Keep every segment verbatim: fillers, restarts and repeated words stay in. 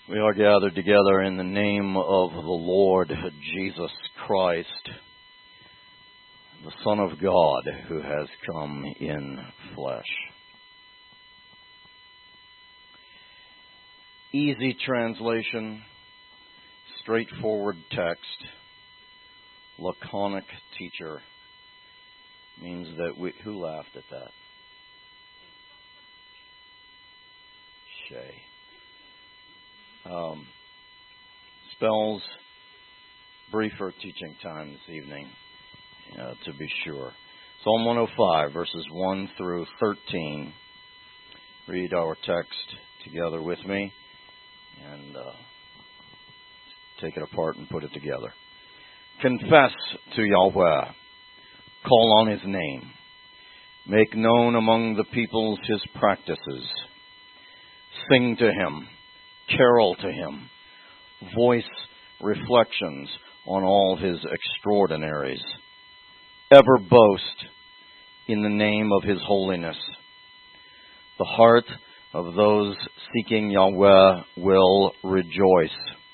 We are gathered together in the name of the Lord Jesus Christ, the Son of God, who has come in flesh. Easy translation, straightforward text, laconic teacher means that we... Who laughed at that? Shay. Um, spells briefer teaching time this evening, uh, to be sure. Psalm one oh five, verses one through thirteen. Read our text together with me and uh, take it apart and put it together. Confess to Yahweh. Call on His name. Make known among the peoples His practices. Sing to Him. Carol to Him, voice reflections on all His extraordinaries. Ever boast in the name of His holiness. The heart of those seeking Yahweh will rejoice.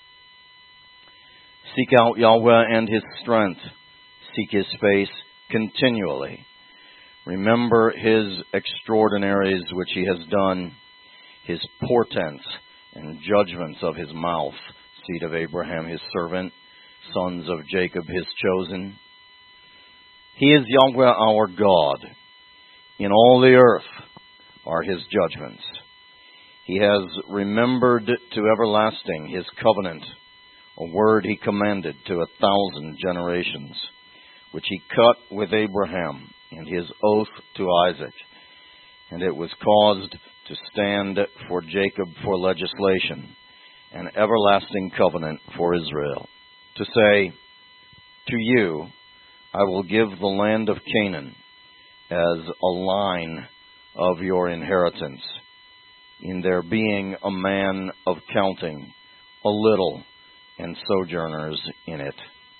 Seek out Yahweh and His strength. Seek His face continually. Remember His extraordinaries which He has done, His portents and judgments of His mouth, seed of Abraham His servant, sons of Jacob His chosen. He is Yahweh our God. In all the earth are His judgments. He has remembered to everlasting His covenant, a word He commanded to a thousand generations, which He cut with Abraham and His oath to Isaac. And it was caused to stand for Jacob for legislation, an everlasting covenant for Israel, to say, to you I will give the land of Canaan as a line of your inheritance, in there being a man of counting, a little, and sojourners in it.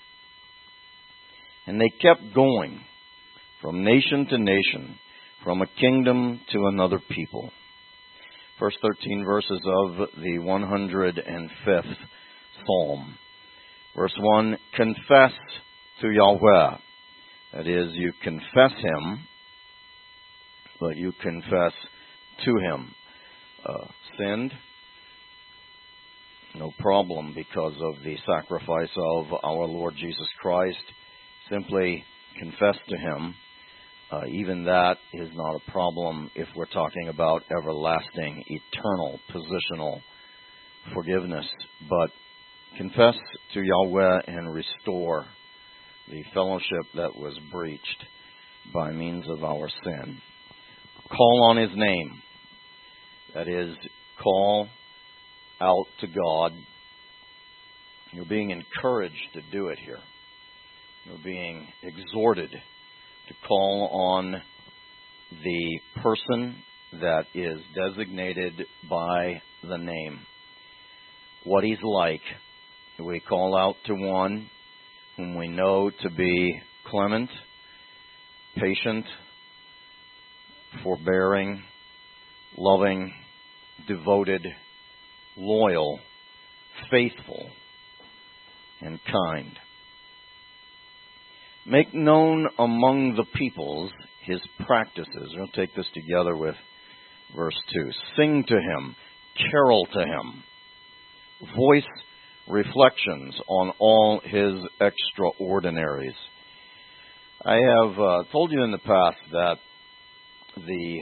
And they kept going from nation to nation, from a kingdom to another people. First thirteen verses of the one hundred fifth Psalm. Verse one, confess to Yahweh. That is, you confess Him, but you confess to Him. Uh, sinned? No problem, because of the sacrifice of our Lord Jesus Christ. Simply confess to Him. Uh, even that is not a problem if we're talking about everlasting, eternal, positional forgiveness. But confess to Yahweh and restore the fellowship that was breached by means of our sin. Call on His name. That is, call out to God. You're being encouraged to do it here. You're being exhorted to call on the person that is designated by the name. What He's like. We call out to one whom we know to be clement, patient, forbearing, loving, devoted, loyal, faithful, and kind. Make known among the peoples His practices. We'll take this together with verse two. Sing to Him, carol to Him, voice reflections on all His extraordinaries. I have uh, told you in the past that the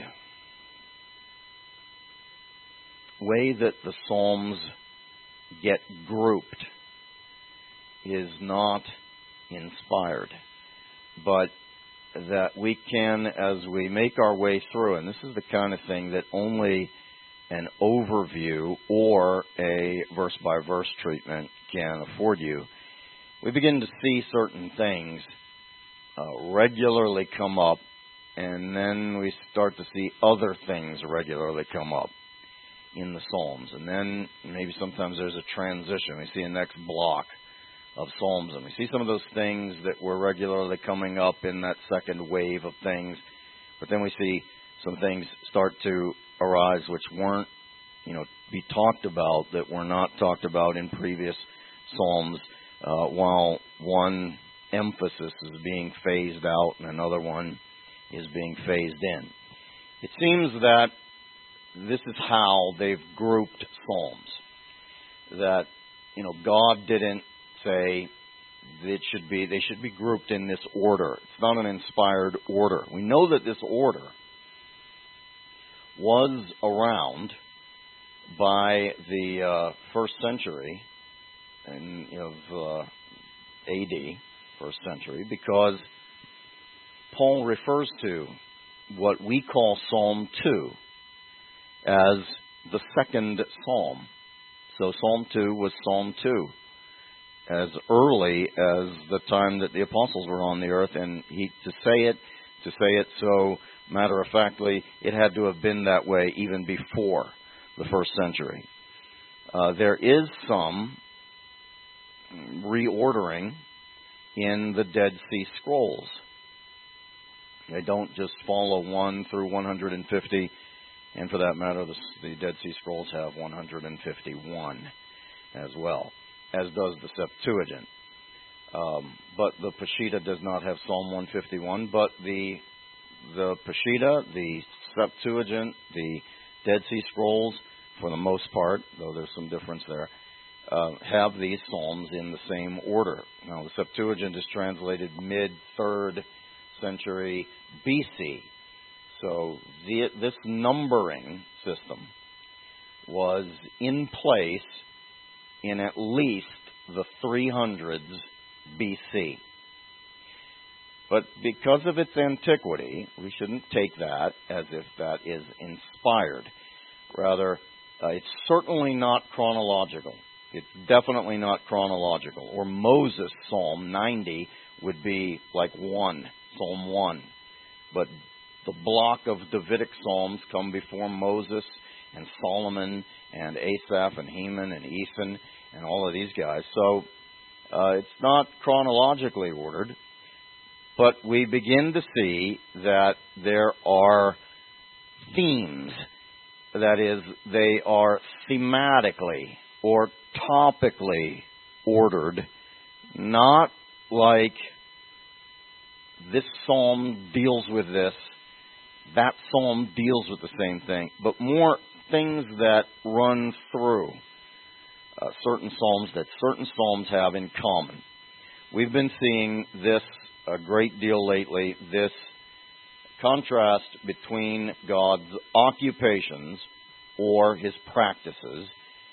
way that the Psalms get grouped is not inspired, but that we can, as we make our way through, and this is the kind of thing that only an overview or a verse-by-verse treatment can afford you, we begin to see certain things uh, regularly come up, and then we start to see other things regularly come up in the Psalms. And then maybe sometimes there's a transition. We see a next block of Psalms, and we see some of those things that were regularly coming up in that second wave of things, but then we see some things start to arise which weren't you know, be talked about that were not talked about in previous psalms, uh, while one emphasis is being phased out and another one is being phased in. It seems that this is how they've grouped psalms. That, you know, God didn't say it should be, they should be grouped in this order. It's not an inspired order. We know that this order was around by the uh, first century in, of uh, A D, first century, because Paul refers to what we call Psalm two as the second psalm. So Psalm two was Psalm two, as early as the time that the apostles were on the earth, and he to say it, to say it so matter-of-factly, it had to have been that way even before the first century. Uh, there is some reordering in the Dead Sea Scrolls. They don't just follow one through one hundred fifty, and for that matter, the, the Dead Sea Scrolls have one hundred fifty-one as well, as does the Septuagint. Um, but the Peshitta does not have Psalm one fifty-one, but the the Peshitta, the Septuagint, the Dead Sea Scrolls, for the most part, though there's some difference there, uh, have these psalms in the same order. Now, the Septuagint is translated mid-third century B C. So the, this numbering system was in place in at least the three hundreds B C. But because of its antiquity, we shouldn't take that as if that is inspired. Rather, uh, it's certainly not chronological. It's definitely not chronological. Or Moses' Psalm ninety would be like one, Psalm one. But the block of Davidic psalms come before Moses and Solomon and Asaph and Heman and Ethan and all of these guys. So uh, it's not chronologically ordered, but we begin to see that there are themes. That is, they are thematically or topically ordered, not like this psalm deals with this, that psalm deals with the same thing, but more things that run through uh, certain psalms that certain psalms have in common. We've been seeing this a great deal lately, this contrast between God's occupations or his practices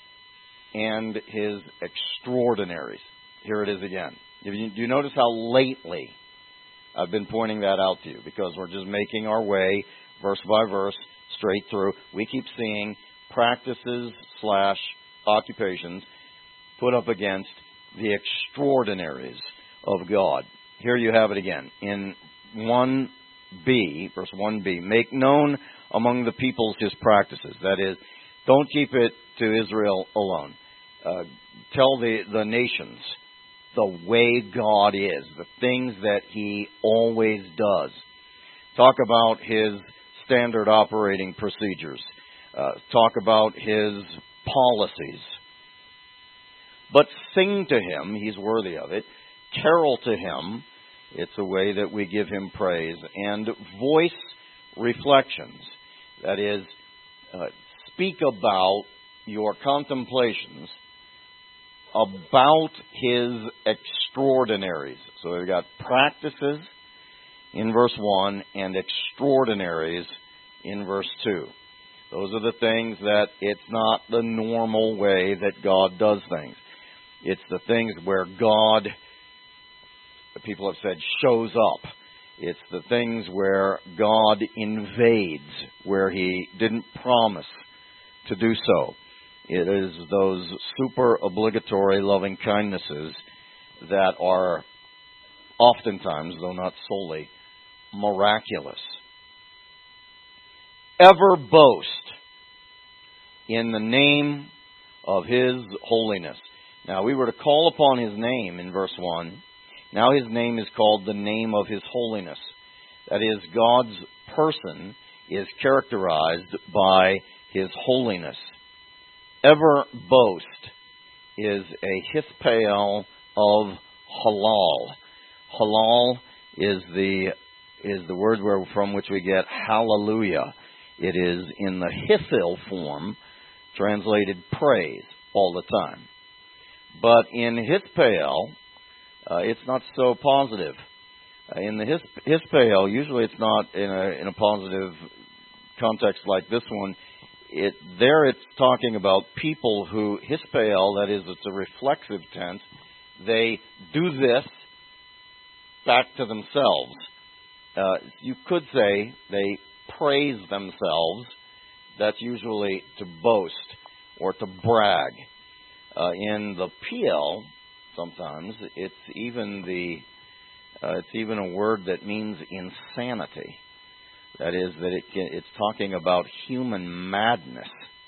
and his extraordinaries. Here it is again. Do you, do you notice how lately I've been pointing that out to you? Because we're just making our way verse by verse straight through. We keep seeing practices slash occupations put up against the extraordinaries of God. Here you have it again. In one B, verse one B, make known among the peoples his practices. That is, don't keep it to Israel alone. Uh, tell the, the nations the way God is, the things that he always does. Talk about his standard operating procedures. Uh, talk about his policies. But sing to him, he's worthy of it. Carol to him, it's a way that we give him praise. And voice reflections. That is, uh, speak about your contemplations about his extraordinaries. So we've got practices in verse one and extraordinaries in verse two. Those are the things that it's not the normal way that God does things. It's the things where God, people have said, shows up. It's the things where God invades, where he didn't promise to do so. It is those super obligatory loving kindnesses that are oftentimes, though not solely, miraculous. Ever boast in the name of his holiness. Now, we were to call upon his name in verse one. Now his name is called the name of his holiness. That is, God's person is characterized by his holiness. ever boast is a Hithpael of halal. Halal is the is the word where, from which we get hallelujah. It is in the Hithil form, translated praise all the time. But in Hithpael, uh, it's not so positive. Uh, in the His, Hithpael, usually it's not in a, in a positive context like this one. It, there it's talking about people who, Hithpael, that is, it's a reflexive tense, they do this back to themselves. Uh, you could say they praise themselves. That's usually to boast or to brag. Uh, in the P L, sometimes it's even the uh, it's even a word that means insanity. That is, that it can, it's talking about human madness.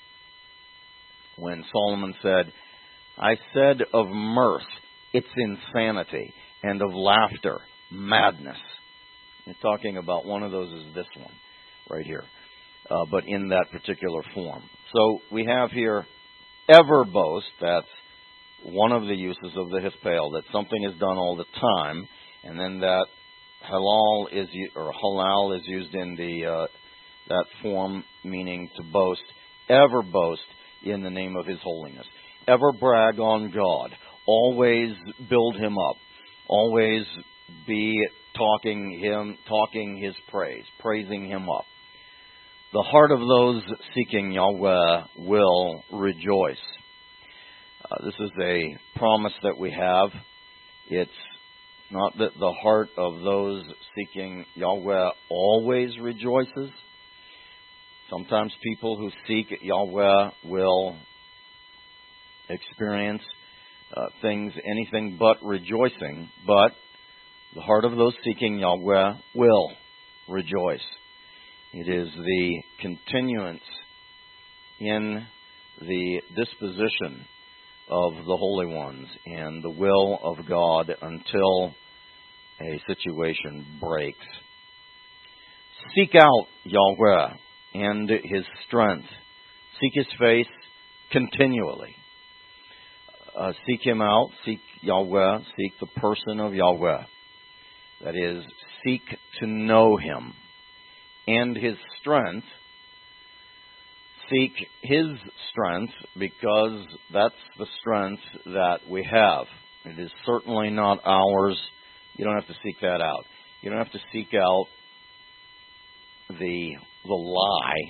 When Solomon said, "I said of mirth, it's insanity, and of laughter, madness." It's talking about one of those is this one, right here, uh, but in that particular form. So we have here ever boast. That's one of the uses of the Hithpael, that something is done all the time, and then that halal is or halal is used in the uh, that form, meaning to boast. Ever boast in the name of His holiness. Ever brag on God. Always build Him up. Always be talking Him, talking His praise, praising Him up. The heart of those seeking Yahweh will rejoice. Uh, this is a promise that we have. It's not that the heart of those seeking Yahweh always rejoices. Sometimes people who seek Yahweh will experience uh, things, anything but rejoicing, but the heart of those seeking Yahweh will rejoice. It is the continuance in the disposition of the holy ones and the will of God until a situation breaks. Seek out Yahweh and His strength. Seek His face continually. Uh, seek Him out. Seek Yahweh. Seek the person of Yahweh. That is, seek to know Him and His strength. Seek His strength because that's the strength that we have. It is certainly not ours. You don't have to seek that out. You don't have to seek out the the lie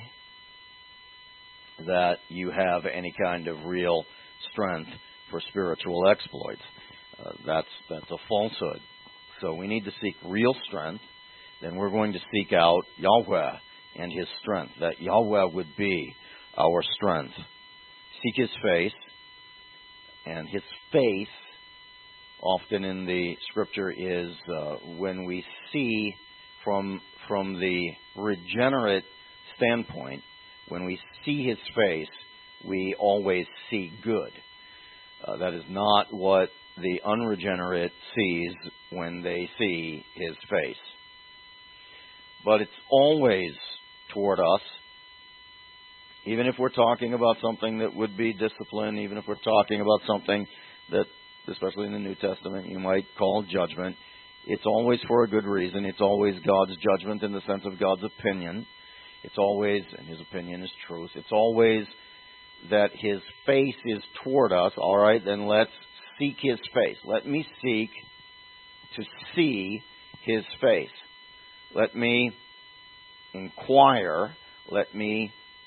that you have any kind of real strength for spiritual exploits. Uh, that's that's a falsehood. So we need to seek real strength. Then we're going to seek out Yahweh and His strength, that Yahweh would be our strength. Seek His face, and His face often in the Scripture is uh, when we see from from the regenerate standpoint, when we see His face, we always see good. Uh, that is not what the unregenerate sees when they see His face. But it's always toward us, even if we're talking about something that would be discipline, even if we're talking about something that, especially in the New Testament, you might call judgment. It's always for a good reason. It's always God's judgment in the sense of God's opinion. It's always, and His opinion is truth, it's always that His face is toward us. All right, then let's seek His face. Let me seek to see His face. Let me inquire. Let me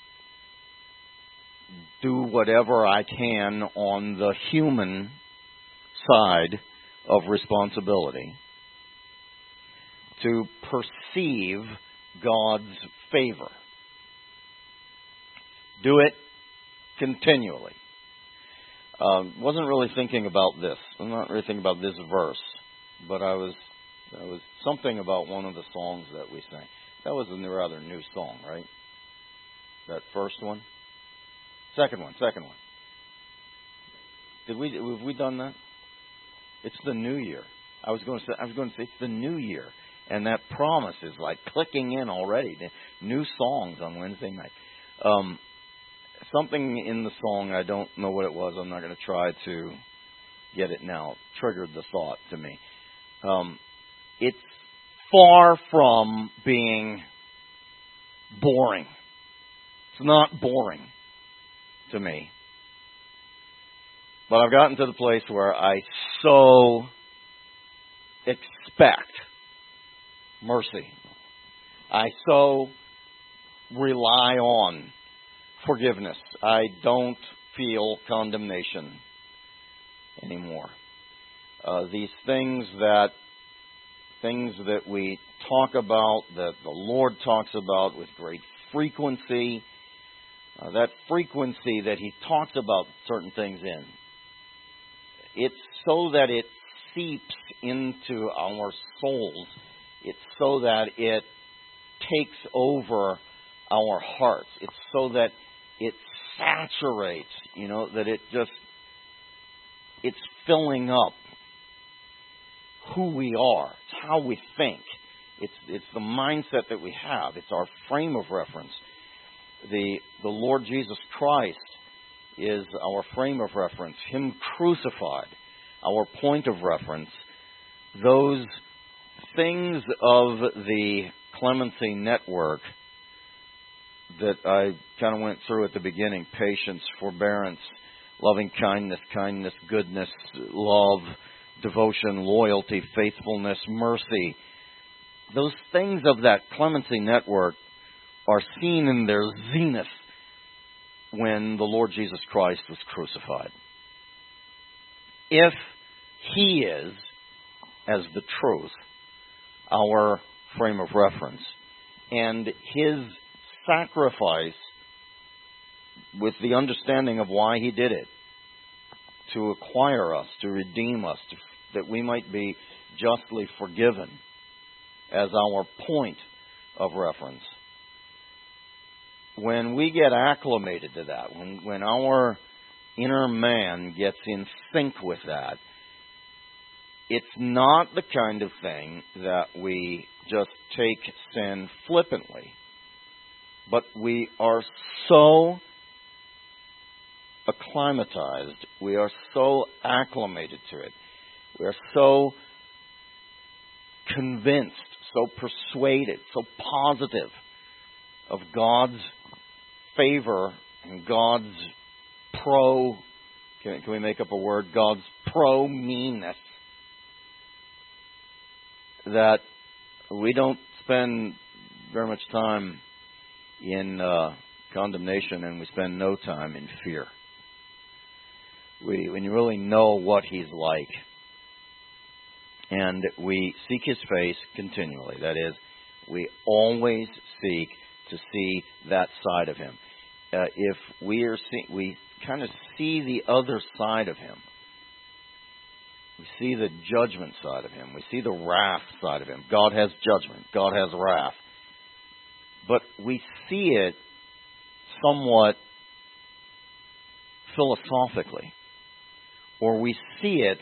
do whatever I can on the human side of responsibility to perceive God's favor. Do it continually. Um, wasn't really thinking about this. I'm not really thinking about this verse, but I was, I was something about one of the songs that we sang. That was a rather new song, right? That first one, second one, second one. Did we? Have we done that? It's the new year. I was going to say. I was going to say it's the new year, and that promise is like clicking in already. The new songs on Wednesday night. Um, something in the song, I don't know what it was, I'm not going to try to get it now, triggered the thought to me. Um, it's far from being boring. It's not boring to me. But I've gotten to the place where I so expect mercy. I so rely on forgiveness. I don't feel condemnation anymore. Uh, these things that things that we talk about, that the Lord talks about with great frequency, uh, that frequency that He talks about certain things in, it's so that it seeps into our souls. It's so that it takes over our hearts. It's so that it saturates, you know, that it just, it's filling up who we are. It's how we think. It's it's the mindset that we have. It's our frame of reference. The the Lord Jesus Christ is our frame of reference. Him crucified, our point of reference. Those things of the clemency network that I kind of went through at the beginning: patience, forbearance, loving kindness, kindness, goodness, love, devotion, loyalty, faithfulness, mercy. Those things of that clemency network are seen in their zenith when the Lord Jesus Christ was crucified. If He is, as the truth, our frame of reference, and His sacrifice, with the understanding of why He did it, to acquire us, to redeem us, to, that we might be justly forgiven, as our point of reference. When we get acclimated to that, when, when our inner man gets in sync with that, it's not the kind of thing that we just take sin flippantly. But we are so acclimatized, we are so acclimated to it, we are so convinced, so persuaded, so positive of God's favor and God's pro, can, can we make up a word, God's pro-meanness, that we don't spend very much time in uh, condemnation, and we spend no time in fear. We, when you really know what He's like, and we seek His face continually. That is, we always seek to see that side of Him. Uh, if we are see, we kind of see the other side of Him. We see the judgment side of Him. We see the wrath side of Him. God has judgment. God has wrath. But we see it somewhat philosophically, or we see it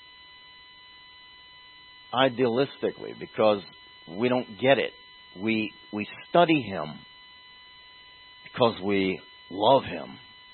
idealistically, because we don't get it. We we study Him because we love Him.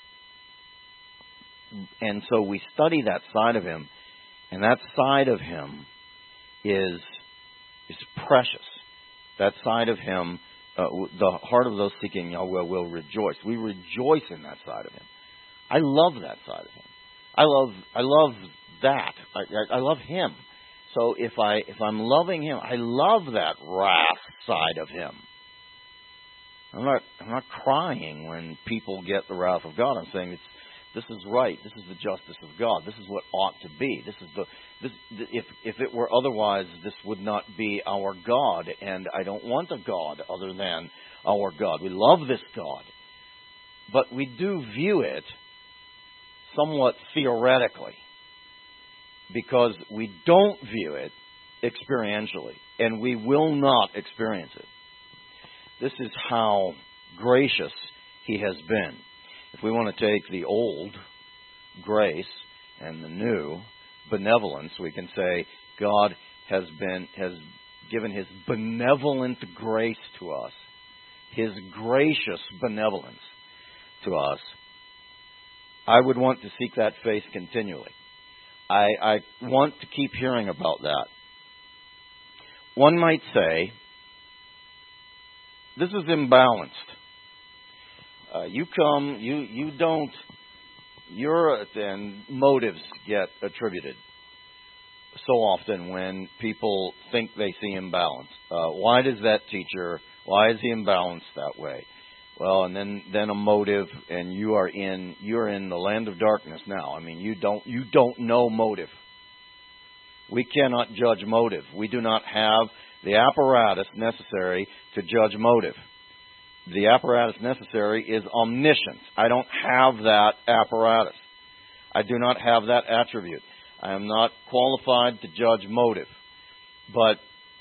And so we study that side of Him, and that side of Him is is precious. That side of Him, uh, the heart of those seeking Yahweh will rejoice. We rejoice in that side of Him. I love that side of Him. I love I love that. I, I, I love Him. So if I if I'm loving Him, I love that wrath side of Him. I'm not I'm not crying when people get the wrath of God. I'm saying it's this is right. This is the justice of God. This is what ought to be. This is the this if if it were otherwise, this would not be our God. And I don't want a God other than our God. We love this God, but we do view it somewhat theoretically, because we don't view it experientially, and we will not experience it. This is how gracious He has been. If we want to take the old grace and the new benevolence, we can say God has been has given His benevolent grace to us, His gracious benevolence. to us, I would want to seek that face continually. I, I want to keep hearing about that. One might say, this is imbalanced. Uh, you come, you, you don't, your and motives get attributed so often when people think they see imbalance. Uh, why does that teacher, why is he imbalanced that way? Well, and then, then a motive, and you are in you're in the land of darkness now. I mean, you don't you don't know motive. We cannot judge motive. We do not have the apparatus necessary to judge motive. The apparatus necessary is omniscience. I don't have that apparatus. I do not have that attribute. I am not qualified to judge motive. But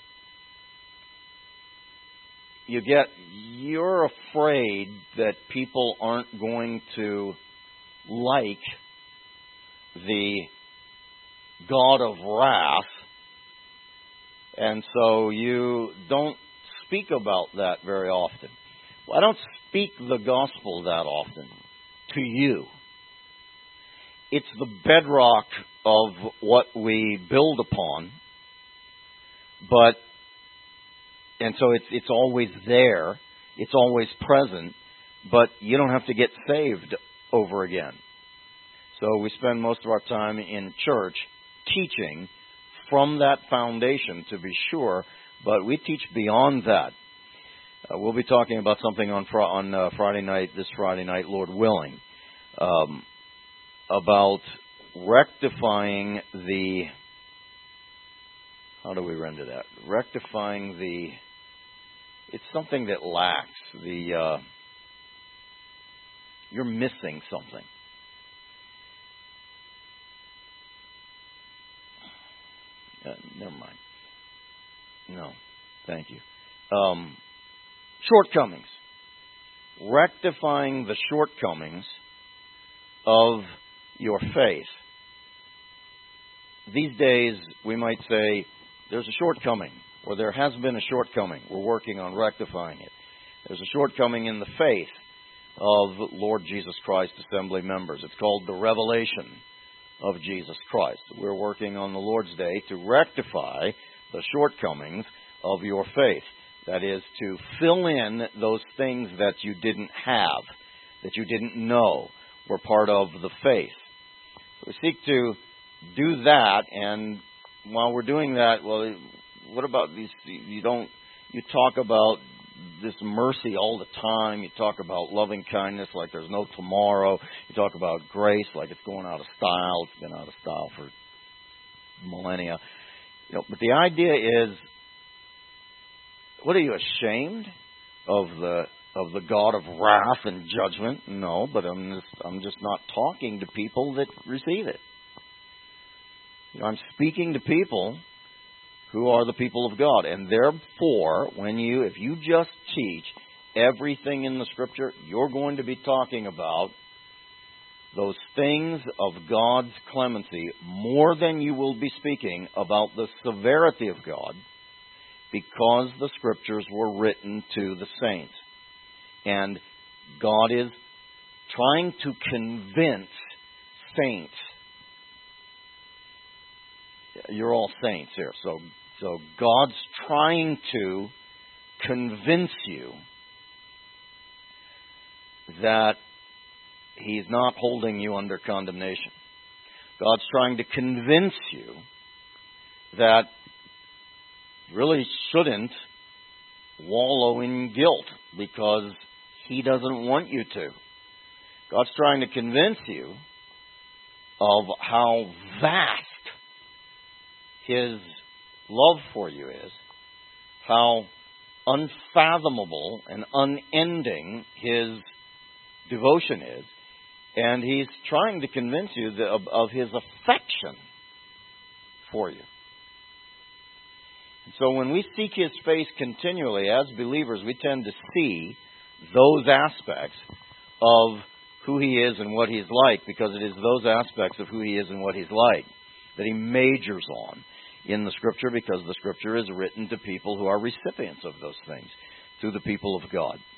you get, you're afraid that people aren't going to like the God of wrath, and so you don't speak about that very often. Well, I don't speak the gospel that often to you. It's the bedrock of what we build upon, but and so it's it's always there, it's always present, but you don't have to get saved over again. So we spend most of our time in church teaching from that foundation, to be sure, but we teach beyond that. Uh, we'll be talking about something on fr- on uh, Friday night, this Friday night, Lord willing, um, about rectifying the, how do we render that? Rectifying the, it's something that lacks, the, uh, you're missing something. Uh, never mind. No, thank you. Um, shortcomings. Rectifying the shortcomings of your faith. These days, we might say, there's a shortcoming, or there has been a shortcoming. We're working on rectifying it. There's a shortcoming in the faith of Lord Jesus Christ Assembly members. It's called the revelation of Jesus Christ. We're working on the Lord's Day to rectify the shortcomings of your faith. That is, to fill in those things that you didn't have, that you didn't know were part of the faith. We seek to do that, and while we're doing that, well, what about these? You don't. You talk about this mercy all the time. You talk about loving kindness like there's no tomorrow. You talk about grace like it's going out of style. It's been out of style for millennia. You know, but the idea is, what are you, ashamed of the of the God of wrath and judgment? No, but I'm just I'm just not talking to people that receive it. You know, I'm speaking to people who are the people of God, and therefore, when you if you just teach everything in the Scripture, you're going to be talking about those things of God's clemency more than you will be speaking about the severity of God, because the Scriptures were written to the saints. And God is trying to convince saints. You're all saints here. So, so God's trying to convince you that He's not holding you under condemnation. God's trying to convince you that you really shouldn't wallow in guilt because He doesn't want you to. God's trying to convince you of how vast His love for you is, how unfathomable and unending His devotion is, and He's trying to convince you of, of His affection for you. And so when we seek His face continually as believers, we tend to see those aspects of who He is and what He's like, because it is those aspects of who He is and what He's like that He majors on in the Scripture, because the Scripture is written to people who are recipients of those things, to the people of God.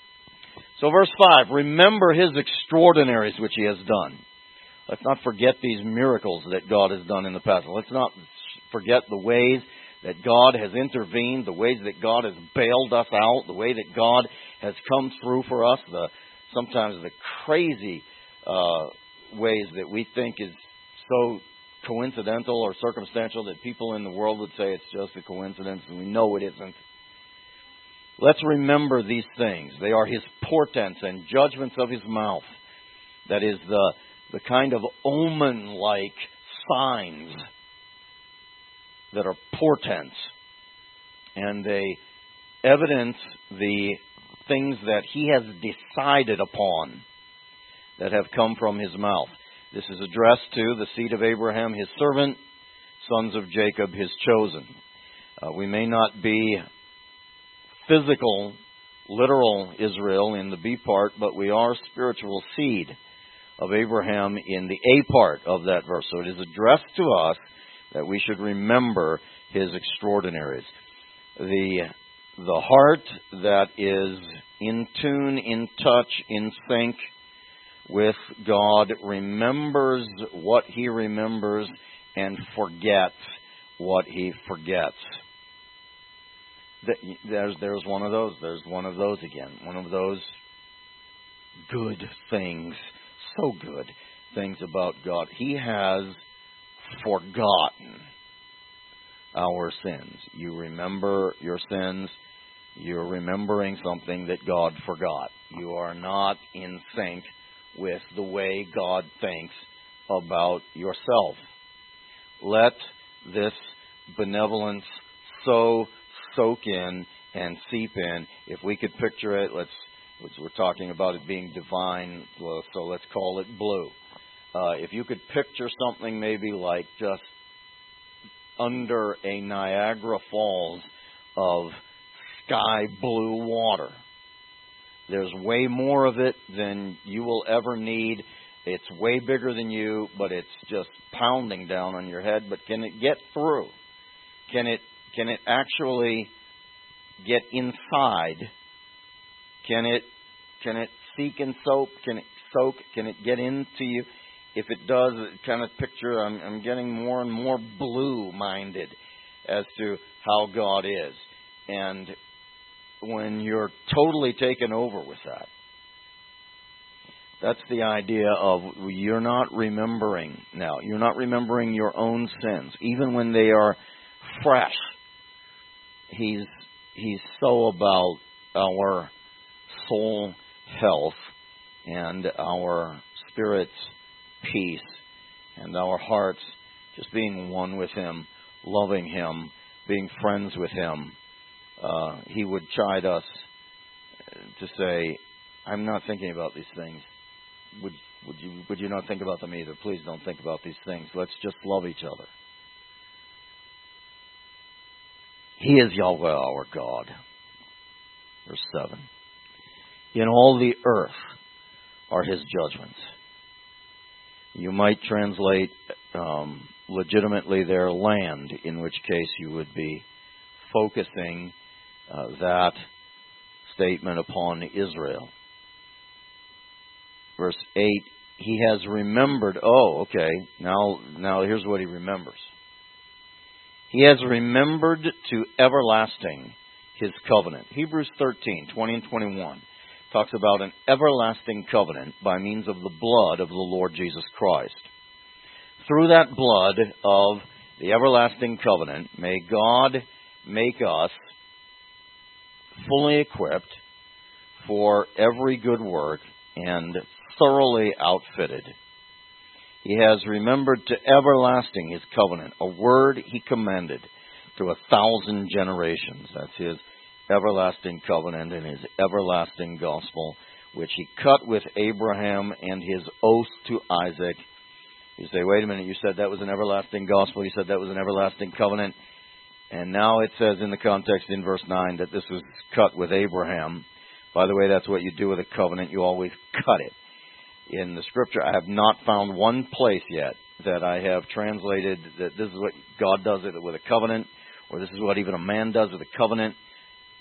So verse five, remember His extraordinaries which He has done. Let's not forget these miracles that God has done in the past. Let's not forget the ways that God has intervened, the ways that God has bailed us out, the way that God has come through for us, the sometimes the crazy uh, ways that we think is so coincidental or circumstantial that people in the world would say it's just a coincidence, and we know it isn't. Let's remember these things. They are His portents and judgments of His mouth. That is the, the kind of omen-like signs that are portents. And they evidence the things that He has decided upon that have come from His mouth. This is addressed to the seed of Abraham, His servant, sons of Jacob, His chosen. Uh, we may not be physical, literal Israel in the B part, but we are spiritual seed of Abraham in the A part of that verse. So it is addressed to us that we should remember His extraordinaries. The, the heart that is in tune, in touch, in sync with God remembers what He remembers and forgets what He forgets. There's, there's one of those. There's one of those again. One of those good things, so good things about God. He has forgotten our sins. You remember your sins, you're remembering something that God forgot. You are not in sync with the way God thinks about yourself. Let this benevolence so soak in and seep in. If we could picture it, let's, we're talking about it being divine, so let's call it blue. Uh, if you could picture something maybe like just under a Niagara Falls of sky blue water. There's way more of it than you will ever need. It's way bigger than you, but it's just pounding down on your head. But can it get through? Can it can it actually get inside? Can it can it seek and soak? Can it soak? Can it get into you? If it does, kind of picture, I'm, I'm getting more and more blue-minded as to how God is. And when you're totally taken over with that, that's the idea of you're not remembering now. You're not remembering your own sins, even when they are fresh. He's, he's so about our soul health and our spirit's peace and our hearts just being one with Him, loving Him, being friends with Him. Uh, he would chide us to say, I'm not thinking about these things. Would, would you would you not think about them either? Please don't think about these things. Let's just love each other. He is Yahweh our God. Verse seven. In all the earth are His judgments. You might translate um, legitimately their land, in which case you would be focusing uh, that statement upon Israel. Verse eight, He has remembered, oh, okay, now, now here's what He remembers. He has remembered to everlasting His covenant. Hebrews thirteen, twenty and twenty-one. Talks about an everlasting covenant by means of the blood of the Lord Jesus Christ. Through that blood of the everlasting covenant, may God make us fully equipped for every good work and thoroughly outfitted. He has remembered to everlasting His covenant, a word He commanded to a thousand generations. That's His everlasting covenant and His everlasting gospel, which He cut with Abraham and His oath to Isaac. You say, wait a minute, you said that was an everlasting gospel, you said that was an everlasting covenant, and now it says in the context in verse nine that this was cut with Abraham. By the way, that's what you do with a covenant, you always cut it. In the Scripture, I have not found one place yet that I have translated that this is what God does with a covenant, or this is what even a man does with a covenant.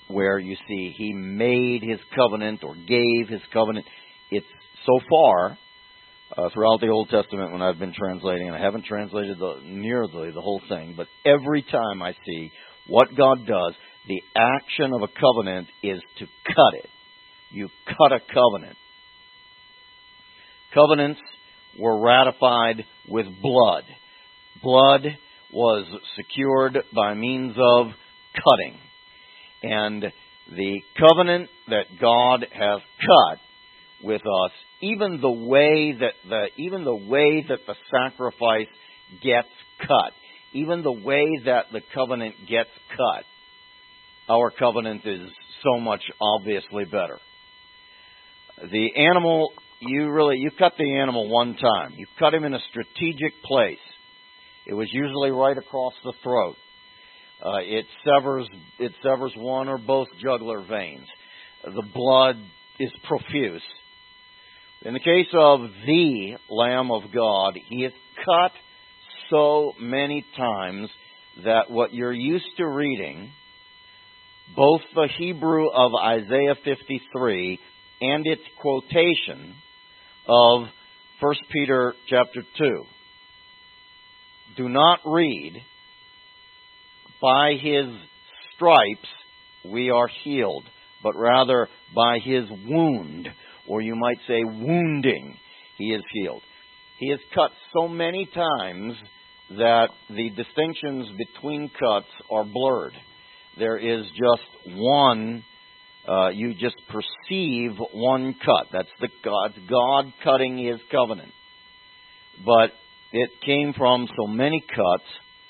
where you see he made his covenant or gave his covenant. It's so far uh, throughout the Old Testament when I've been translating, and I haven't translated the, nearly the whole thing, but every time I see what God does, the action of a covenant is to cut it. You cut a covenant. Covenants were ratified with blood. Blood was secured by means of cutting. And the covenant that God has cut with us, even the way that the even the way that the sacrifice gets cut, even the way that the covenant gets cut, our covenant is so much obviously better. The animal, you really you cut the animal one time. You cut him in a strategic place. It was usually right across the throat. Uh, it severs it severs one or both jugular veins. The blood is profuse. In the case of the Lamb of God, he is cut so many times that what you're used to reading, both the Hebrew of Isaiah fifty-three and its quotation of First Peter chapter two, do not read, by his stripes we are healed, but rather by his wound, or you might say wounding, he is healed. He is cut so many times that the distinctions between cuts are blurred. There is just one, uh, you just perceive one cut. That's the God, God cutting his covenant. But it came from so many cuts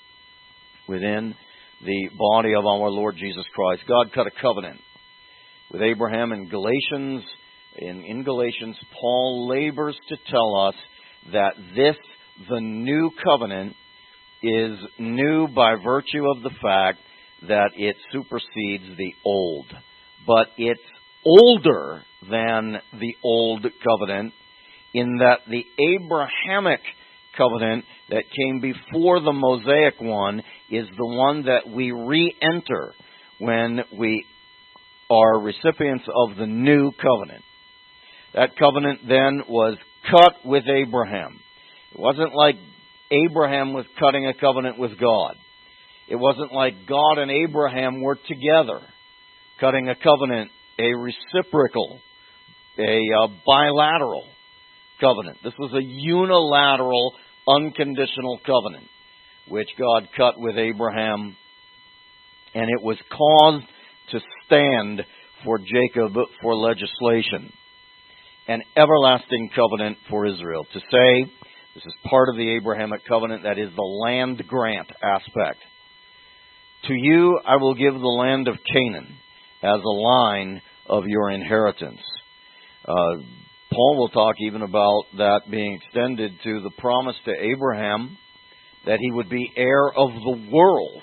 within the body of our Lord Jesus Christ. God cut a covenant with Abraham in Galatians. In, in Galatians, Paul labors to tell us that this, the new covenant, is new by virtue of the fact that it supersedes the old. But it's older than the old covenant in that the Abrahamic covenant that came before the Mosaic one is the one that we re-enter when we are recipients of the new covenant. That covenant then was cut with Abraham. It wasn't like Abraham was cutting a covenant with God. It wasn't like God and Abraham were together cutting a covenant, a reciprocal, a uh, bilateral covenant. This was a unilateral, unconditional covenant which God cut with Abraham, and it was caused to stand for Jacob for legislation. An everlasting covenant for Israel. To say, this is part of the Abrahamic covenant, that is the land grant aspect. To you I will give the land of Canaan as a line of your inheritance. Uh, Paul will talk even about that being extended to the promise to Abraham that he would be heir of the world,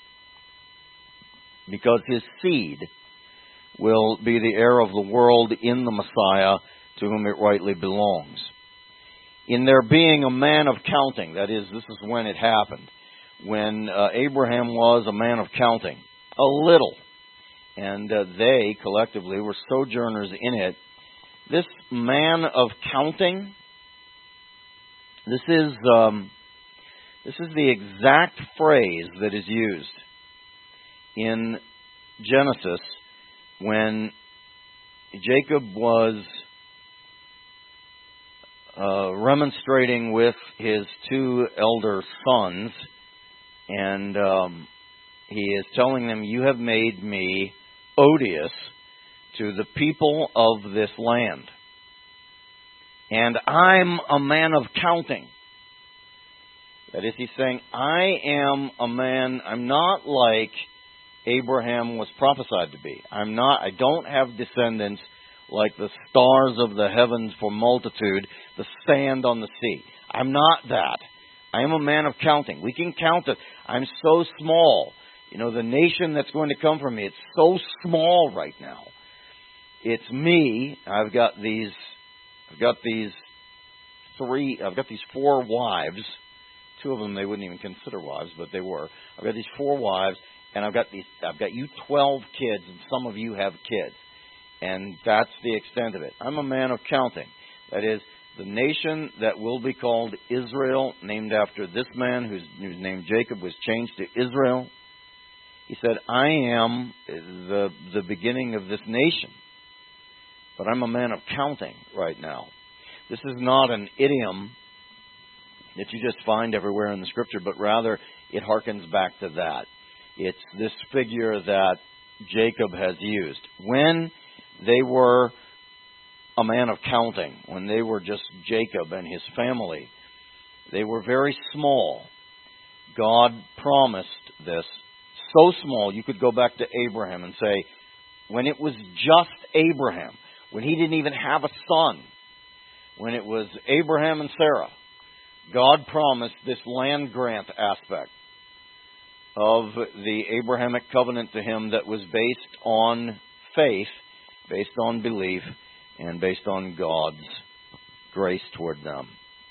because his seed will be the heir of the world in the Messiah, to whom it rightly belongs. In there being a man of counting, that is, this is when it happened, when uh, Abraham was a man of counting, a little, and uh, they collectively were sojourners in it. This man of counting, this is um, this is the exact phrase that is used in Genesis when Jacob was Uh, remonstrating with his two elder sons, and um, he is telling them, you have made me odious to the people of this land, and I'm a man of counting. That is, he's saying, I am a man, I'm not like Abraham was prophesied to be. I'm not, I don't have descendants like the stars of the heavens for multitude, the sand on the sea. I'm not that. I am a man of counting. We can count it. I'm so small. You know, the nation that's going to come from me, it's so small right now. It's me. I've got these, I've got these three, I've got these four wives. Two of them they wouldn't even consider wives, but they were. I've got these four wives, and I've got these, I've got you twelve kids, and some of you have kids. And that's the extent of it. I'm a man of counting. That is, the nation that will be called Israel, named after this man whose, whose name Jacob was changed to Israel. He said, I am the, the beginning of this nation. But I'm a man of counting right now. This is not an idiom that you just find everywhere in the Scripture, but rather it harkens back to that. It's this figure that Jacob has used. When they were a man of counting, when they were just Jacob and his family, they were very small. God promised this. So small, you could go back to Abraham and say, when it was just Abraham, when he didn't even have a son, when it was Abraham and Sarah, God promised this land grant aspect of the Abrahamic covenant to him that was based on faith, based on belief, and based on God's grace toward them.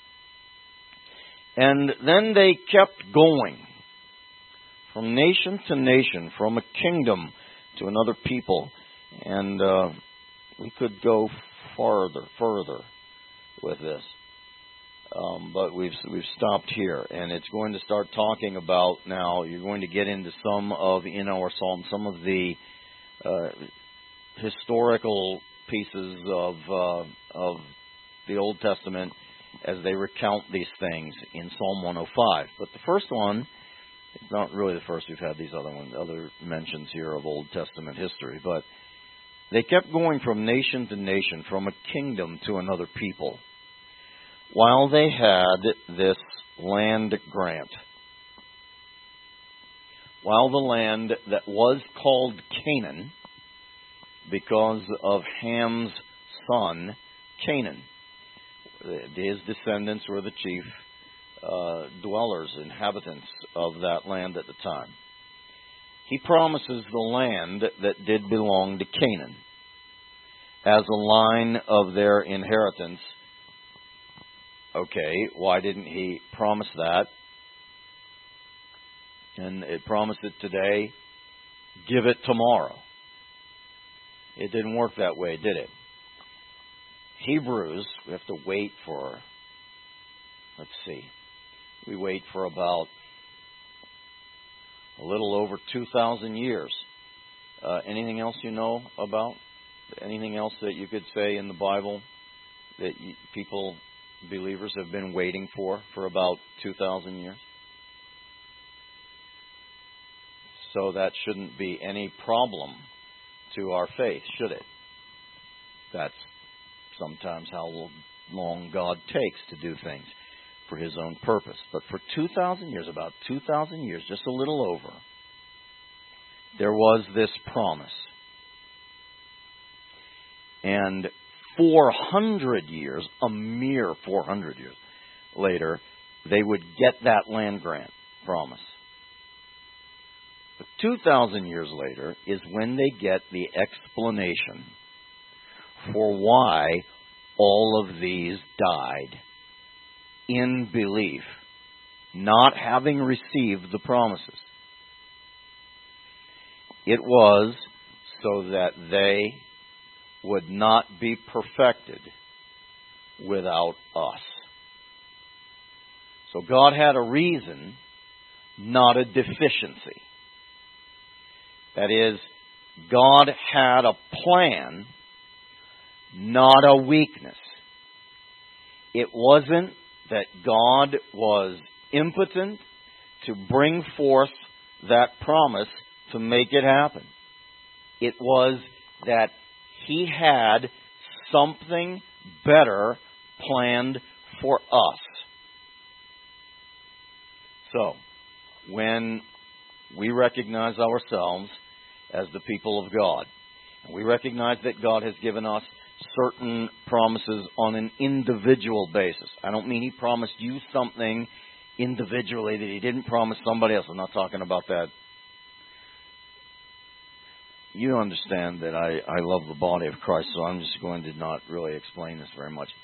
And then they kept going from nation to nation, from a kingdom to another people. And uh, we could go farther, further with this. Um, but we've we've stopped here, and it's going to start talking about now. You're going to get into some of in our psalm, some of the uh, historical pieces of uh, of the Old Testament as they recount these things in Psalm one oh five. But the first one, it's not really the first. We've had these other ones, other mentions here of Old Testament history, but they kept going from nation to nation, from a kingdom to another people, while they had this land grant. While the land that was called Canaan, because of Ham's son, Canaan, his descendants were the chief uh, dwellers, inhabitants of that land at the time. He promises the land that did belong to Canaan as a line of their inheritance. Okay, why didn't he promise that? And it promised it today, give it tomorrow. It didn't work that way, did it? Hebrews, we have to wait for, let's see, we wait for about a little over two thousand years. Uh, anything else you know about? Anything else that you could say in the Bible that you, people, believers, have been waiting for for about two thousand years? So that shouldn't be any problem to our faith, should it? That's sometimes how long God takes to do things for His own purpose. But for two thousand years, about two thousand years, just a little over, there was this promise. And four hundred years, a mere four hundred years later, they would get that land grant promise. But two thousand years later is when they get the explanation for why all of these died in belief, not having received the promises. It was so that they would not be perfected without us. So God had a reason, not a deficiency. That is, God had a plan, not a weakness. It wasn't that God was impotent to bring forth that promise to make it happen. It was that He had something better planned for us. So, when we recognize ourselves as the people of God, and we recognize that God has given us certain promises on an individual basis. I don't mean He promised you something individually that He didn't promise somebody else. I'm not talking about that. You understand that I, I love the body of Christ, so I'm just going to not really explain this very much.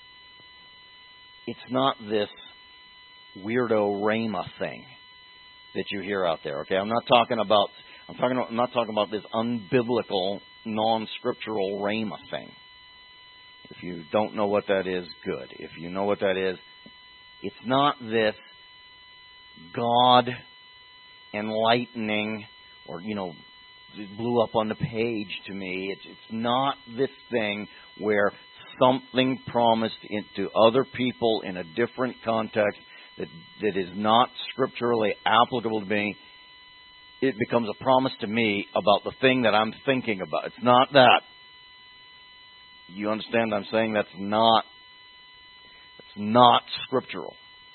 It's not this weirdo rhema thing that you hear out there. Okay, I'm not talking about I'm talking about, I'm not talking about this unbiblical, non-scriptural rhema thing. If you don't know what that is, good. If you know what that is, it's not this God enlightening, or, you know, it blew up on the page to me. It's, it's not this thing where something promised to other people in a different context that, that is not scripturally applicable to me, it becomes a promise to me about the thing that I'm thinking about. It's not that. You understand I'm saying? That's not, that's not scriptural.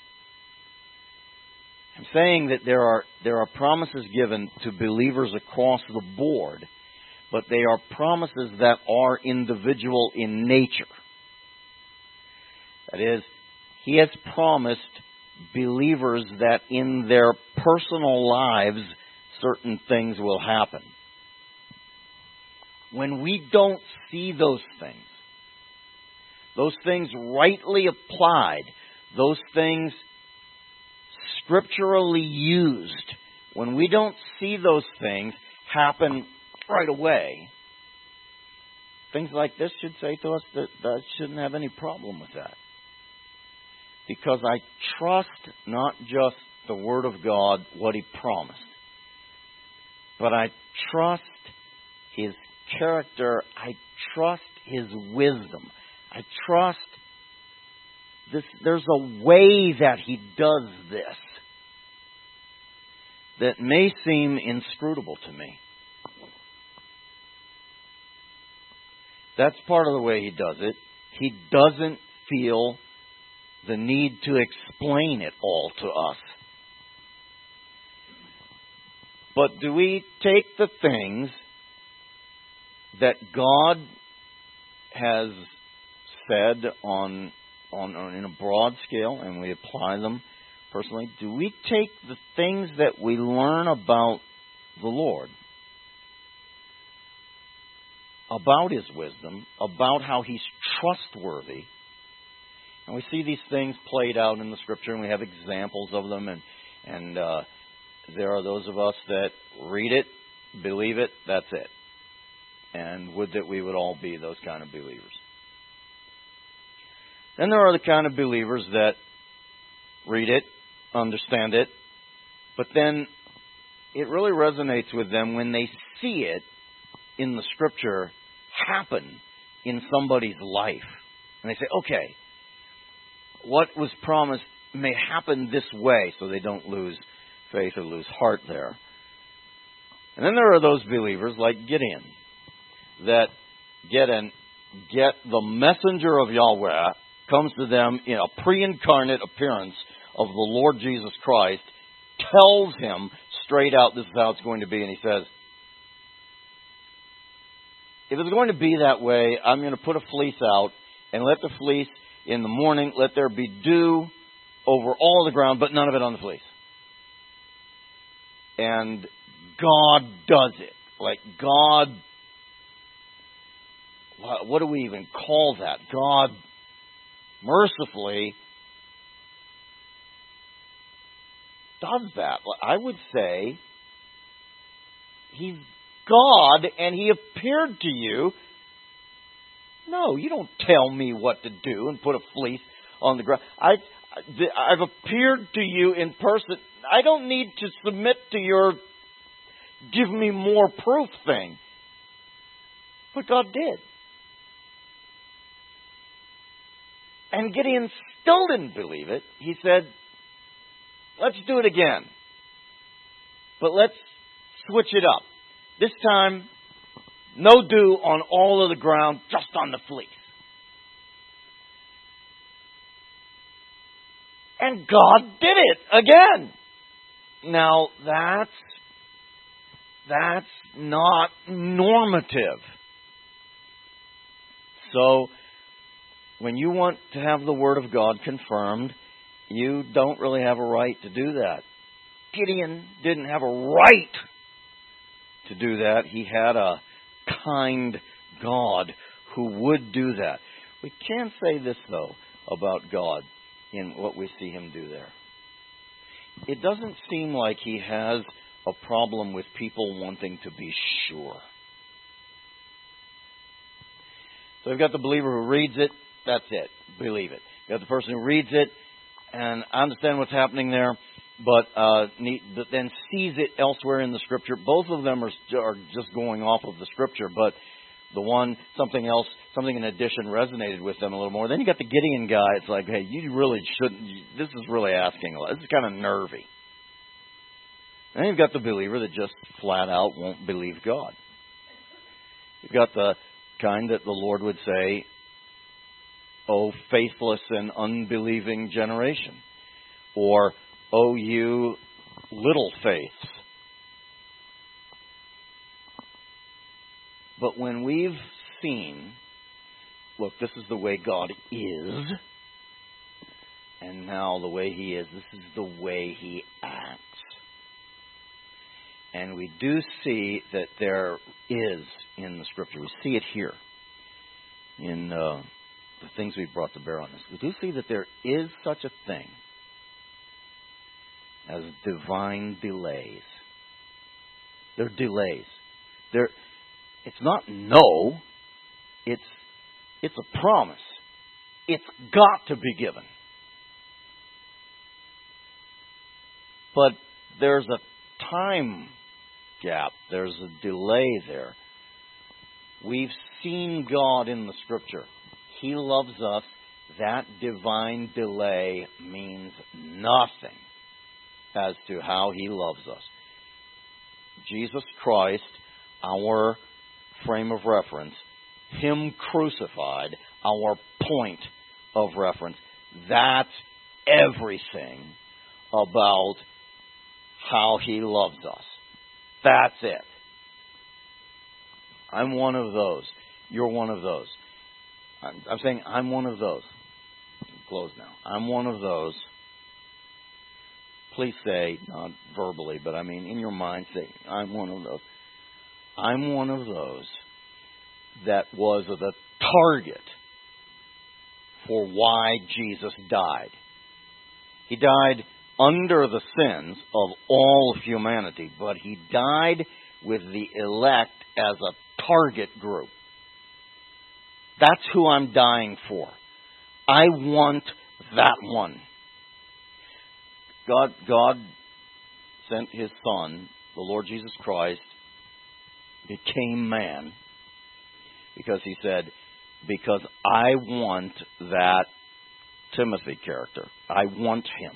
I'm saying that there are there are promises given to believers across the board, but they are promises that are individual in nature. That is, He has promised believers that in their personal lives certain things will happen. When we don't see those things, those things rightly applied, those things scripturally used, when we don't see those things happen right away, things like this should say to us that I shouldn't have any problem with that. Because I trust not just the Word of God, what He promised, but I trust His character. I trust His wisdom. I trust this. There's a way that He does this that may seem inscrutable to me. That's part of the way He does it. He doesn't feel the need to explain it all to us. But do we take the things that God has said on, on, on in a broad scale and we apply them personally? Do we take the things that we learn about the Lord, about His wisdom, about how He's trustworthy? And we see these things played out in the Scripture, and we have examples of them, and and uh, there are those of us that read it, believe it, that's it. And would that we would all be those kind of believers. Then there are the kind of believers that read it, understand it, but then it really resonates with them when they see it in the Scripture happen in somebody's life. And they say, okay, what was promised may happen this way, so they don't lose faith or lose heart there. And then there are those believers like Gideon that get an get the messenger of Yahweh comes to them in a pre-incarnate appearance of the Lord Jesus Christ, tells him straight out this is how it's going to be, and he says, if it's going to be that way, I'm going to put a fleece out and let the fleece in the morning, let there be dew over all the ground, but none of it on the fleece. And God does it. Like God, what do we even call that? God mercifully does that. I would say He's God and He appeared to you. No, you don't tell me what to do and put a fleece on the ground. I, I've appeared to you in person. I don't need to submit to your give me more proof thing. But God did. And Gideon still didn't believe it. He said, let's do it again. But let's switch it up. This time, no dew on all of the ground, just on the fleece. And God did it again. Now, that's, that's not normative. So, when you want to have the Word of God confirmed, you don't really have a right to do that. Gideon didn't have a right to do that. He had a kind God who would do that. We can say this, though, about God in what we see Him do there. it doesn't seem like he has a problem with people wanting to be sure. So you've got the believer who reads it, that's it, believe it. You've got the person who reads it, and I understand what's happening there, but uh, need, but then sees it elsewhere in the Scripture. Both of them are, are just going off of the Scripture, but the one, something else, something in addition resonated with them a little more. Then you got the Gideon guy. It's like, hey, you really shouldn't, this is really asking a lot. This is kind of nervy. And then you've got the believer that just flat out won't believe God. You've got the kind that the Lord would say, "O faithless and unbelieving generation," or "O you little faiths." But when we've seen, look, this is the way God is, and now the way He is, this is the way He acts. And we do see that there is in the Scripture, we see it here in uh, the things we've brought to bear on this. We do see that there is such a thing as divine delays. They're delays. They're, it's not no, it's, it's a promise. It's got to be given. But there's a time gap. There's a delay there. We've seen God in the Scripture. He loves us. That divine delay means nothing as to how He loves us. Jesus Christ, our frame of reference, Him crucified, our point of reference. That's everything about how He loves us. That's it. I'm one of those. You're one of those. I'm, I'm saying I'm one of those. Close now. I'm one of those. Please say, not verbally, but I mean in your mind, say, I'm one of those. I'm one of those that was the target for why Jesus died. He died under the sins of all of humanity, but He died with the elect as a target group. That's who I'm dying for. I want that one. God, God sent His Son, the Lord Jesus Christ, became man because He said, because I want that Timothy character. I want him.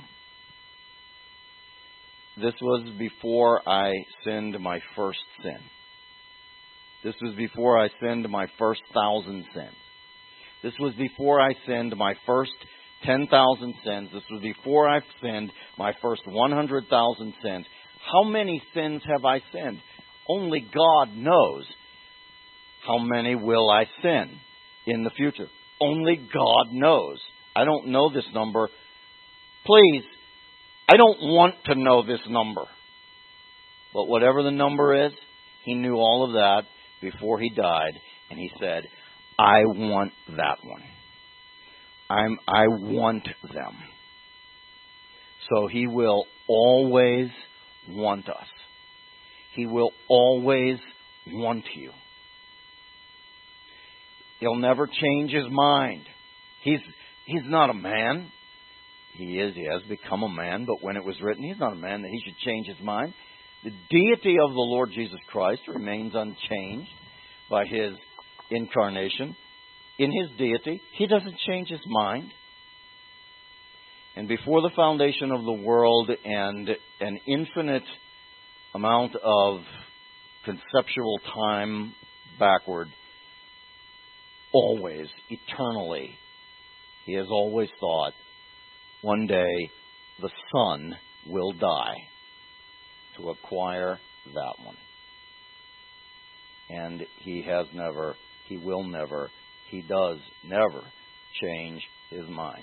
This was before I sinned my first sin. This was before I sinned my first thousand sins. This was before I sinned my first ten thousand sins. This was before I sinned my first one hundred thousand sins. How many sins have I sinned? Only God knows. How many will I sin in the future? Only God knows. I don't know this number. Please, I don't want to know this number. But whatever the number is, He knew all of that before He died. And He said, I want that one. I'm, I want them. So He will always want us. He will always want you. He'll never change His mind. He's, he's not a man. He is, He has become a man, but when it was written, He's not a man that He should change His mind. The deity of the Lord Jesus Christ remains unchanged by His incarnation. In His deity, He doesn't change His mind. And before the foundation of the world and an infinite amount of conceptual time backward, always, eternally, He has always thought, one day the Son will die to acquire that one. And He has never, He will never, He does never change His mind.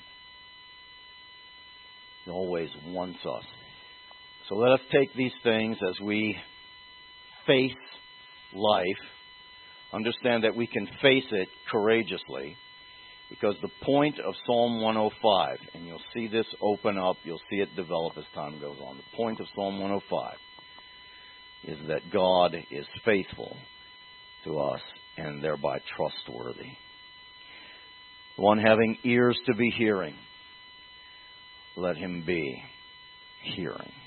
He always wants us. So let us take these things as we face life. Understand that we can face it courageously. Because the point of Psalm one oh five, and you'll see this open up, you'll see it develop as time goes on. The point of Psalm one oh five is that God is faithful to us and thereby trustworthy. The one having ears to be hearing, let him be hearing.